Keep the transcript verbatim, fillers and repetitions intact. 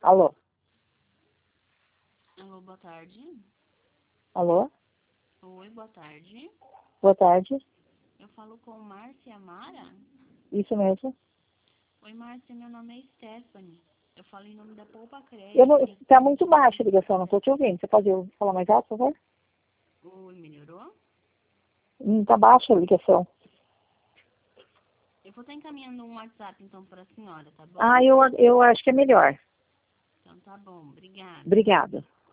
Alô? Alô, boa tarde. Alô? Oi, boa tarde. Boa tarde. Eu falo com Márcia Mara? Isso mesmo. Oi, Márcia, meu nome é Stephanie. Eu falo em nome da Poupa Crédito. Eu não, tá muito baixa a ligação, não tô te ouvindo. Você pode falar mais alto, por favor? Oi, melhorou? Hum, tá baixa a ligação. Eu vou estar encaminhando um WhatsApp, então, para a senhora, tá bom? Ah, eu, eu acho que é melhor. Então, tá bom. Obrigada. Obrigada.